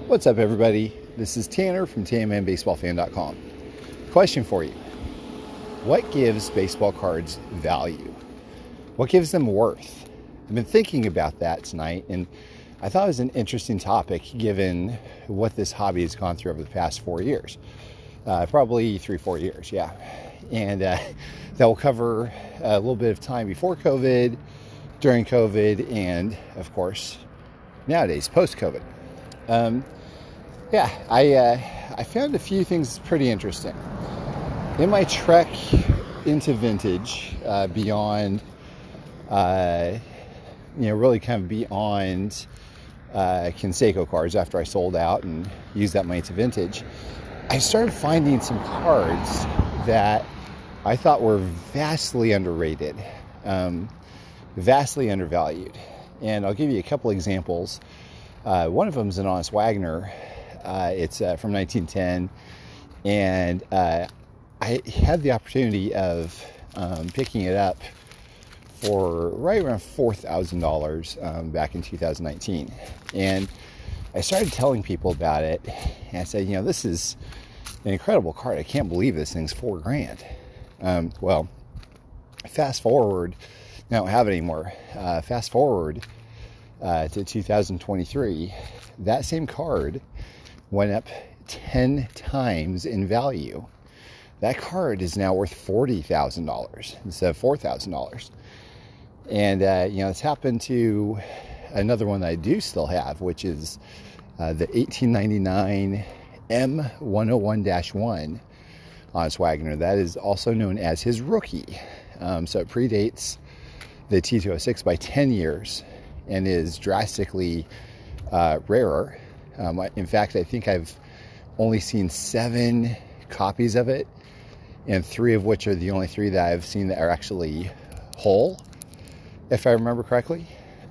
What's up, everybody? This is Tanner from TMNBaseballFan.com. Question for you. What gives baseball cards value? What gives them worth? I've been thinking about that tonight, and I thought it was an interesting topic given what this hobby has gone through over the past 4 years. Probably 3-4 years, yeah. And that will cover a little bit of time before COVID, during COVID, and, of course, nowadays, post-COVID. I found a few things pretty interesting. In my trek into vintage, beyond, really kind of beyond Conseco cards after I sold out and used that money to vintage, I started finding some cards that I thought were vastly underrated, vastly undervalued. And I'll give you a couple examples. One of them is an Honus Wagner. It's from 1910, and I had the opportunity of picking it up for right around $4,000 back in 2019. And I started telling people about it, and I said, this is an incredible card. I can't believe this thing's $4,000. Well, fast forward, I don't have it anymore. Fast forward to 2023, that same card went up 10 times in value. That card is now worth $40,000 instead of $4,000. And, it's happened to another one that I do still have, which is the 1899 M101-1 Honus Wagner. That is also known as his rookie. So it predates the T206 by 10 years and is drastically rarer. In fact, I think I've only seen 7 copies of it, and 3 of which are the only 3 that I've seen that are actually whole, if I remember correctly.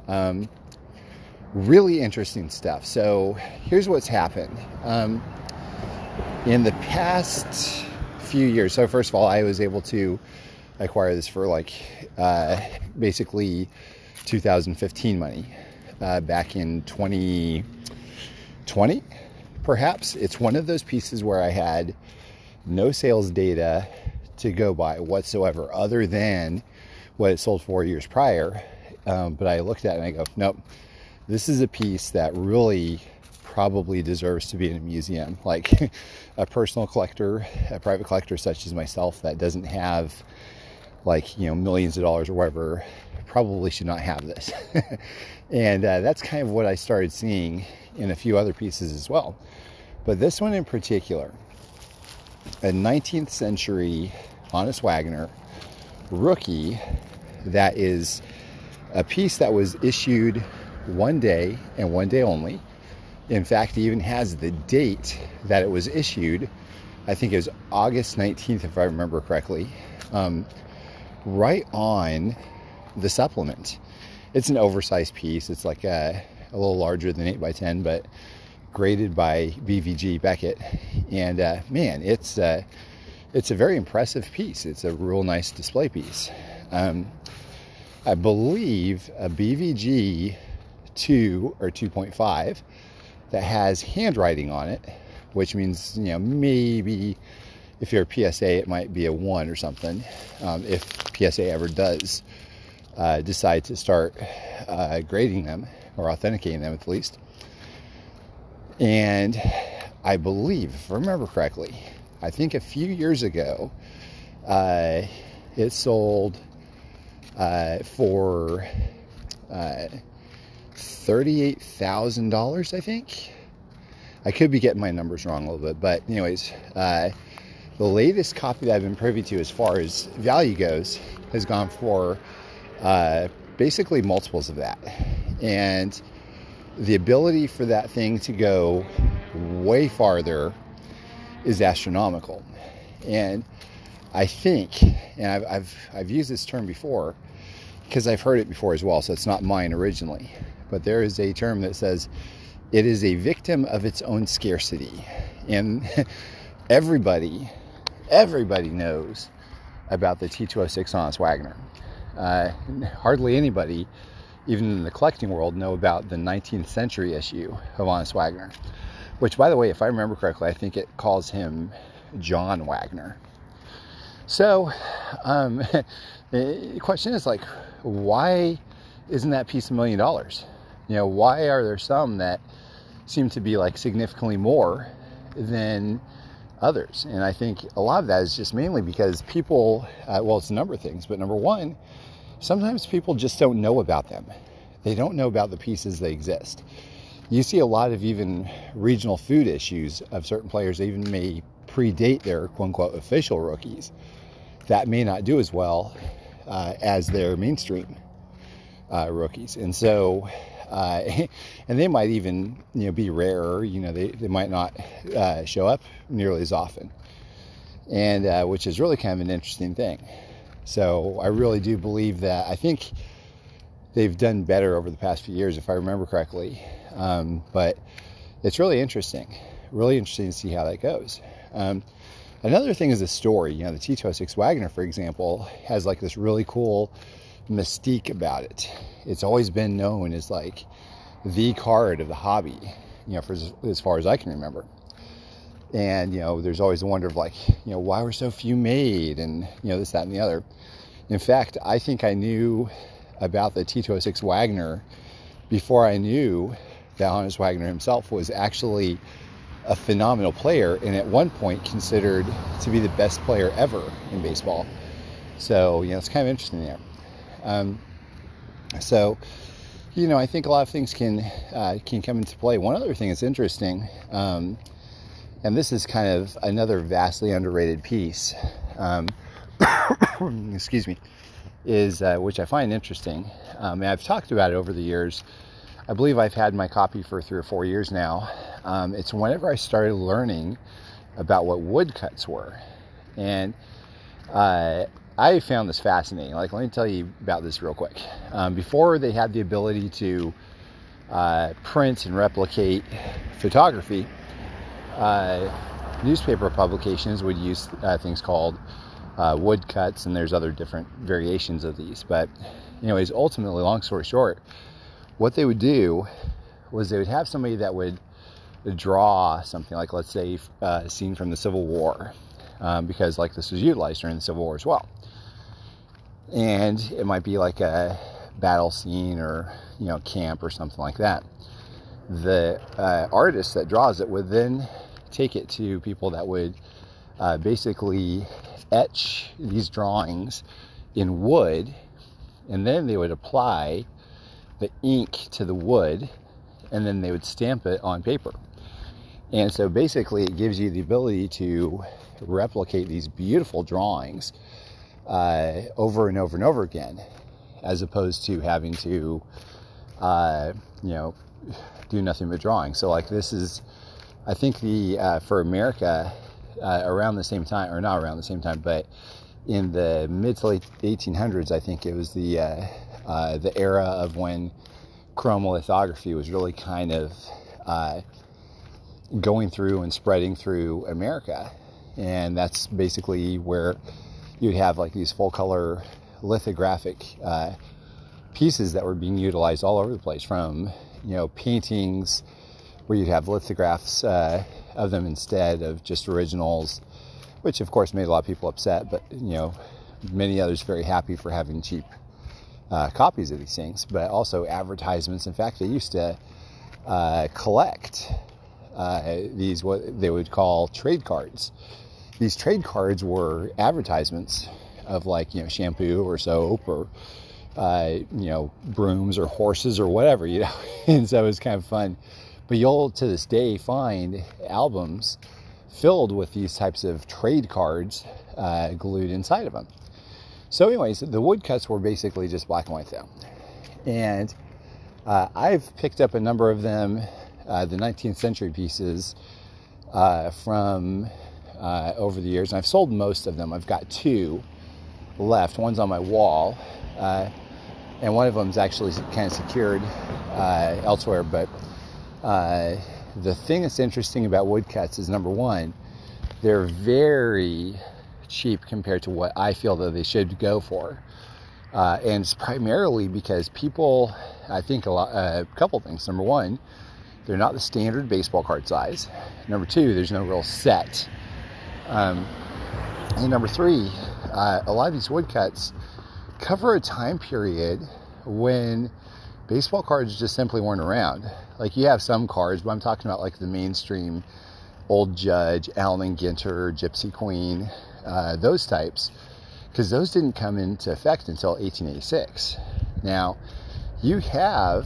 Really interesting stuff. So here's what's happened. In the past few years, so first of all, I was able to acquire this for basically 2015 money, back in 2020, perhaps. It's one of those pieces where I had no sales data to go by whatsoever other than what it sold 4 years prior. But I looked at it and I go, nope, this is a piece that really probably deserves to be in a museum. Like a personal collector, a private collector such as myself that doesn't have millions of dollars or whatever, probably should not have this. And that's kind of what I started seeing in a few other pieces as well. But this one in particular, a 19th century Honus Wagner rookie, that is a piece that was issued one day and one day only. In fact, it even has the date that it was issued. I think it was August 19th, if I remember correctly. Right on the supplement. It's an oversized piece. It's like a little larger than 8x10, but graded by BVG Beckett. And man, it's a very impressive piece. It's a real nice display piece. I believe a BVG 2 or 2.5 that has handwriting on it, which means, maybe if you're a PSA, it might be a 1 or something, if PSA ever does decide to start grading them or authenticating them at least. And I believe, if I remember correctly, I think a few years ago, it sold for $38,000, I think. I could be getting my numbers wrong a little bit, but anyways, the latest copy that I've been privy to as far as value goes has gone for basically multiples of that. And the ability for that thing to go way farther is astronomical. And I think, and I've used this term before because I've heard it before as well, so it's not mine originally, but there is a term that says it is a victim of its own scarcity. And everybody knows about the T206 Honus Wagner. Hardly anybody, even in the collecting world, know about the 19th century issue of Honus Wagner. which, by the way, if I remember correctly, I think it calls him John Wagner. So the question is, like, why isn't that piece $1 million? Why are there some that seem to be like significantly more than others? And I think a lot of that is just mainly because people, it's a number of things, but number one, sometimes people just don't know about them. They don't know about the pieces that exist. You see a lot of even regional food issues of certain players that even may predate their quote-unquote official rookies that may not do as well as their mainstream rookies. And so, and they might even, be rarer, they might not show up nearly as often. And which is really kind of an interesting thing. So I really do believe that, I think they've done better over the past few years, if I remember correctly. But it's really interesting to see how that goes. Another thing is the story. The T206 Wagner, for example, has like this really cool mystique about it. It's always been known as like the card of the hobby, for as far as I can remember. And, there's always a wonder of like, why were so few made, and, this, that, and the other. In fact, I think I knew about the T206 Wagner before I knew that Honus Wagner himself was actually a phenomenal player, and at one point considered to be the best player ever in baseball. So, it's kind of interesting there. So, I think a lot of things can come into play. One other thing that's interesting, and this is kind of another vastly underrated piece, excuse me, is which I find interesting. And I've talked about it over the years. I believe I've had my copy for 3 or 4 years now. It's whenever I started learning about what woodcuts were. And I found this fascinating. Like, let me tell you about this real quick. Before they had the ability to print and replicate photography, newspaper publications would use things called woodcuts, and there's other different variations of these. But anyways, ultimately, long story short, what they would do was they would have somebody that would draw something like, let's say, a scene from the Civil War, because like this was utilized during the Civil War as well. And it might be like a battle scene or, camp or something like that. The artist that draws it would then take it to people that would basically etch these drawings in wood, and then they would apply the ink to the wood, and then they would stamp it on paper. And so basically it gives you the ability to replicate these beautiful drawings over and over and over again, as opposed to having to do nothing but drawing. So like, this is, I think, the for America around the same time, or not around the same time, but in the mid to late 1800s, I think it was the era of when chromolithography was really kind of going through and spreading through America. And that's basically where you'd have like these full color lithographic pieces that were being utilized all over the place, from paintings where you'd have lithographs of them instead of just originals, which of course made a lot of people upset, but many others very happy for having cheap copies of these things. But also advertisements. In fact, they used to collect these, what they would call trade cards. These trade cards were advertisements of like, shampoo or soap or brooms or horses or whatever, and so it was kind of fun. But you'll to this day find albums filled with these types of trade cards glued inside of them. So anyways, the woodcuts were basically just black and white though. And I've picked up a number of them, the 19th century pieces from over the years. And I've sold most of them. I've got 2 left. One's on my wall. And one of them's actually kind of secured elsewhere. But the thing that's interesting about woodcuts is, number one, they're very cheap compared to what I feel that they should go for. And it's primarily because people, I think a couple things. Number one, They're not the standard baseball card size. Number two, there's no real set. And number three, a lot of these woodcuts cover a time period when baseball cards just simply weren't around. Like, you have some cards, but I'm talking about like the mainstream Old Judge, Allen Ginter, Gypsy Queen, those types, because those didn't come into effect until 1886. Now, you have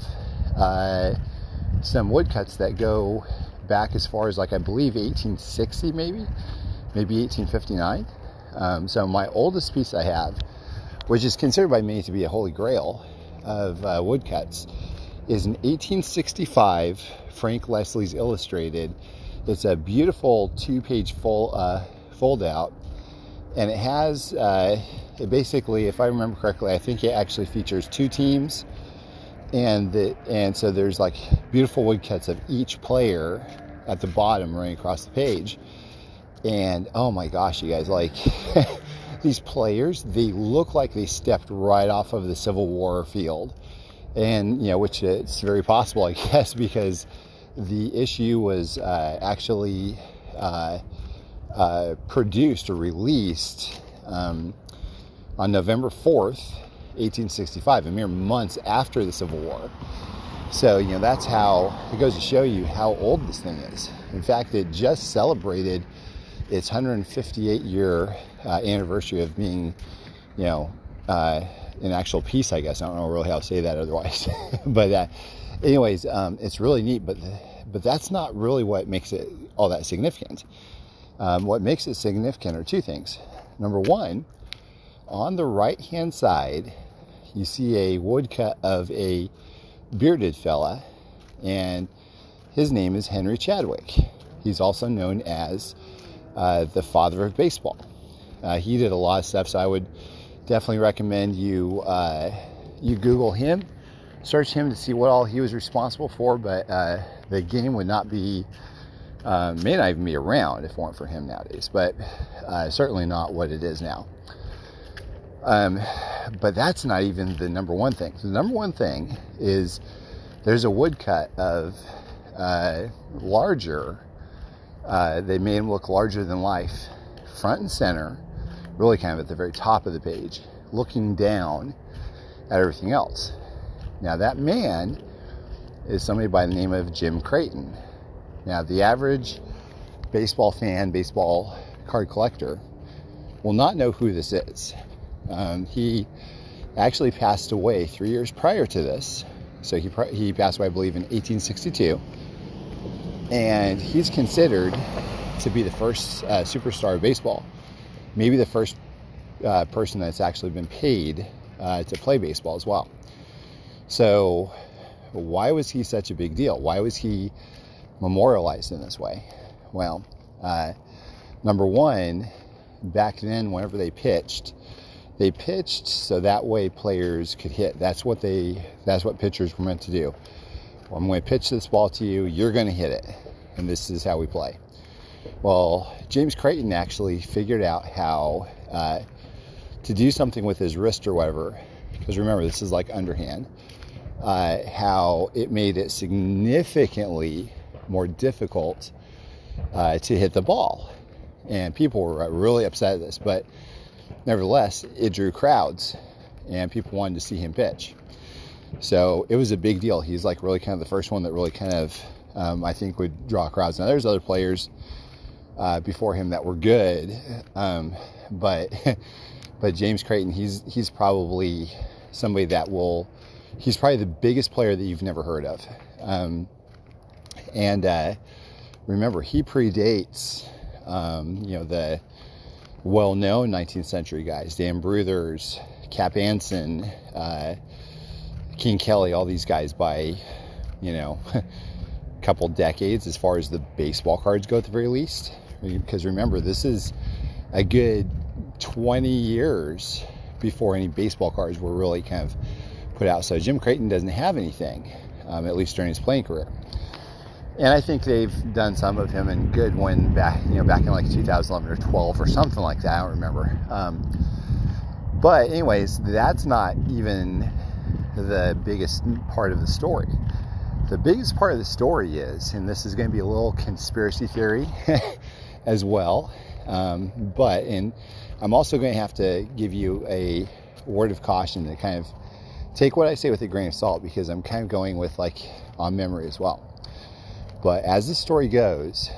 some woodcuts that go back as far as, like, I believe 1860, maybe 1859. So my oldest piece I have, which is considered by many to be a holy grail of woodcuts, is an 1865 Frank Leslie's Illustrated. It's a beautiful 2-page fold out, and it has, it basically, if I remember correctly, I think it actually features 2 teams, and so there's like beautiful woodcuts of each player at the bottom running across the page. And oh my gosh, you guys, like these players, they look like they stepped right off of the Civil War field. And, you know, which it's very possible, I guess, because the issue was actually produced or released on November 4th, 1865, a mere months after the Civil War. So, you know, that's how it goes to show you how old this thing is. In fact, it just celebrated its 158-year anniversary of being, you know, an actual piece, I guess. I don't know really how to say that otherwise. But anyways, it's really neat. But that's not really what makes it all that significant. What makes it significant are 2 things. Number one, on the right-hand side, you see a woodcut of a bearded fella, and his name is Henry Chadwick. He's also known as the father of baseball. He did a lot of stuff, so I would definitely recommend you Google him, search him to see what all he was responsible for. But the game would not be, may not even be around if it weren't for him nowadays. But certainly not what it is now. But that's not even the number one thing. The number one thing is there's a woodcut of larger. They made him look larger than life, front and center, really kind of at the very top of the page, looking down at everything else. Now, that man is somebody by the name of Jim Creighton. Now, the average baseball fan, baseball card collector will not know who this is. He actually passed away 3 years prior to this. So he passed away, I believe, in 1862. And he's considered to be the first superstar of baseball. Maybe the first person that's actually been paid to play baseball as well. So why was he such a big deal? Why was he memorialized in this way? Well, number one, back then, whenever they pitched so that way players could hit. That's what pitchers were meant to do. Well, I'm going to pitch this ball to you, you're going to hit it, and this is how we play. Well, James Creighton actually figured out how to do something with his wrist or whatever, because remember, this is like underhand, how it made it significantly more difficult to hit the ball. And people were really upset at this, but nevertheless, it drew crowds, and people wanted to see him pitch. So it was a big deal. He's like really kind of the first one that really kind of, I think, would draw crowds. Now, there's other players before him that were good, but James Creighton, he's probably somebody that he's probably the biggest player that you've never heard of. And remember, he predates, the well-known 19th century guys, Dan Bruthers, Cap Anson, King Kelly, all these guys by, a couple decades as far as the baseball cards go at the very least. Because remember, this is a good 20 years before any baseball cards were really kind of put out. So Jim Creighton doesn't have anything, at least during his playing career. And I think they've done some of him in good when back in like 2011 or 12 or something like that. I don't remember. But anyways, that's not even the biggest part of the story. The biggest part of the story is, and this is going to be a little conspiracy theory as well, and I'm also going to have to give you a word of caution to kind of take what I say with a grain of salt, because I'm kind of going with like on memory as well. But as the story goes,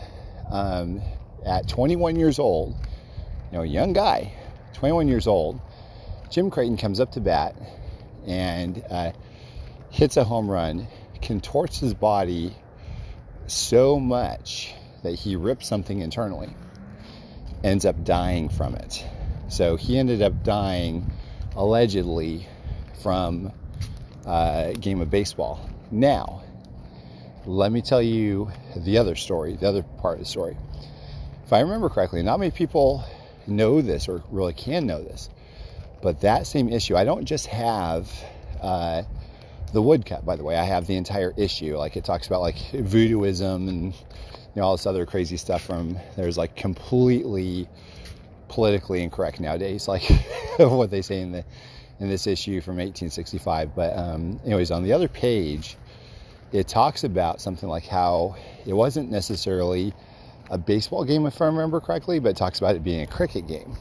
at 21 years old, young guy, 21 years old, Jim Creighton comes up to bat and hits a home run, contorts his body so much that he rips something internally, ends up dying from it. So he ended up dying allegedly from a game of baseball. Now, let me tell you the other story, the other part of the story. If I remember correctly, not many people know this or really can know this, but that same issue, I don't just have the woodcut, by the way. I have the entire issue. Like, it talks about like voodooism and all this other crazy stuff there's like completely politically incorrect nowadays, like what they say in this issue from 1865. But anyways, on the other page, it talks about something like how it wasn't necessarily a baseball game, if I remember correctly, but it talks about it being a cricket game.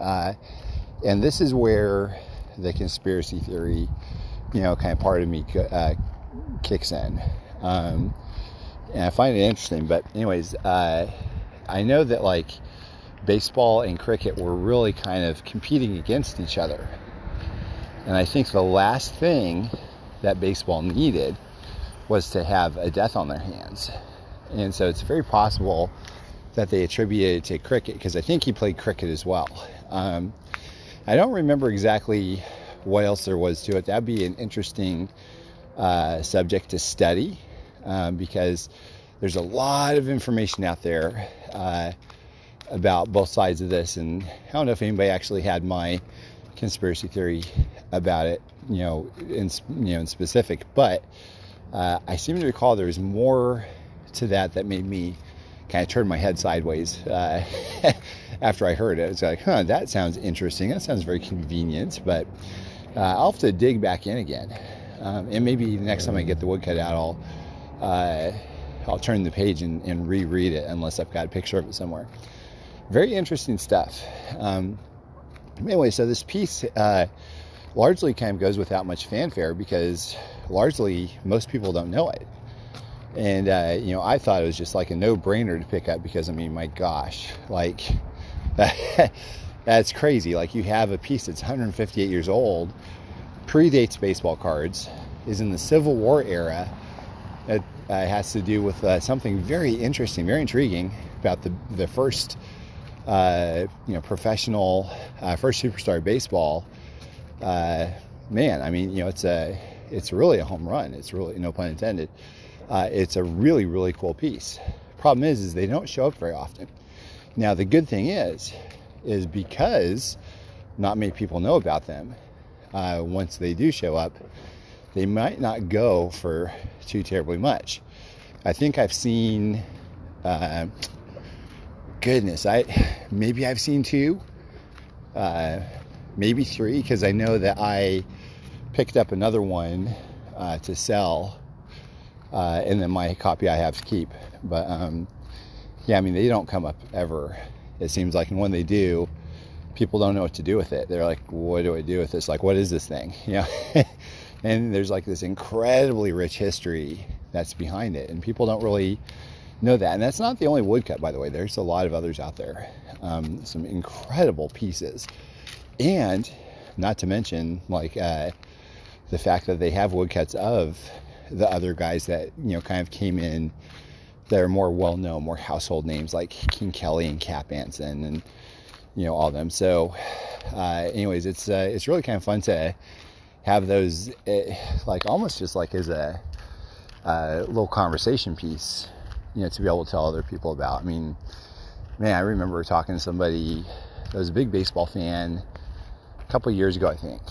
And this is where the conspiracy theory, kind of part of me kicks in. And I find it interesting. But anyways, I know that like baseball and cricket were really kind of competing against each other. And I think the last thing that baseball needed was to have a death on their hands. And so it's very possible that they attributed it to cricket, because I think he played cricket as well. I don't remember exactly what else there was to it. That'd be an interesting subject to study, because there's a lot of information out there about both sides of this, and I don't know if anybody actually had my conspiracy theory about it, in specific, but I seem to recall there was more to that made me kind of turn my head sideways after I heard it. It's like, that sounds interesting. That sounds very convenient, but I'll have to dig back in again. And maybe next time I get the woodcut out, I'll turn the page and reread it, unless I've got a picture of it somewhere. Very interesting stuff. Anyway, so this piece largely kind of goes without much fanfare, because largely most people don't know it. And, I thought it was just like a no-brainer to pick up, because, my gosh, like, that's crazy. Like, you have a piece that's 158 years old, predates baseball cards, is in the Civil War era. It has to do with something very interesting, very intriguing about the first, professional, first superstar baseball. It's really a home run. It's really, no pun intended. It's a really, really cool piece. Problem is they don't show up very often. Now, the good thing is because not many people know about them, once they do show up, they might not go for too terribly much. I think I've seen, maybe I've seen 2, maybe 3, because I know that I picked up another one to sell, and then my copy I have to keep. But they don't come up ever, it seems like. And when they do, people don't know what to do with it. They're like, what do I do with this? Like, what is this thing? And there's like this incredibly rich history that's behind it, and people don't really know that. And that's not the only woodcut, by the way. There's a lot of others out there, some incredible pieces. And not to mention, like, the fact that they have woodcuts of the other guys that, kind of came in that are more well-known, more household names, like King Kelly and Cap Anson and, all of them. So, anyways, it's really kind of fun to have those, like, almost just like as a little conversation piece, to be able to tell other people about. I remember talking to somebody that was a big baseball fan a couple of years ago, I think.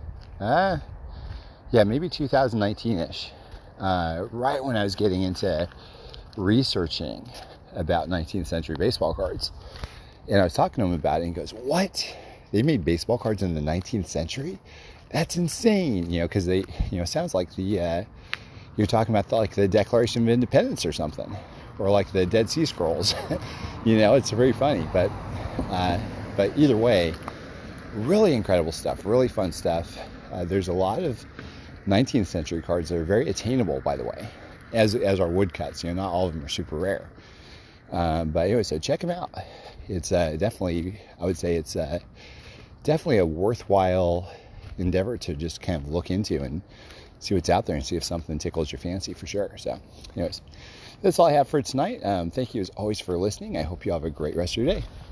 Maybe 2019-ish. Right when I was getting into researching about 19th century baseball cards. And I was talking to him about it, and he goes, what? They made baseball cards in the 19th century? That's insane. Because they, sounds like the, you're talking about like the Declaration of Independence or something, or like the Dead Sea Scrolls. It's very funny, but either way, really incredible stuff, really fun stuff. There's a lot of 19th century cards that are very attainable, by the way, as are woodcuts. Not all of them are super rare. But anyway, so check them out. It's definitely, I would say it's definitely a worthwhile endeavor to just kind of look into and see what's out there and see if something tickles your fancy for sure. So anyways, that's all I have for tonight. Thank you as always for listening. I hope you have a great rest of your day.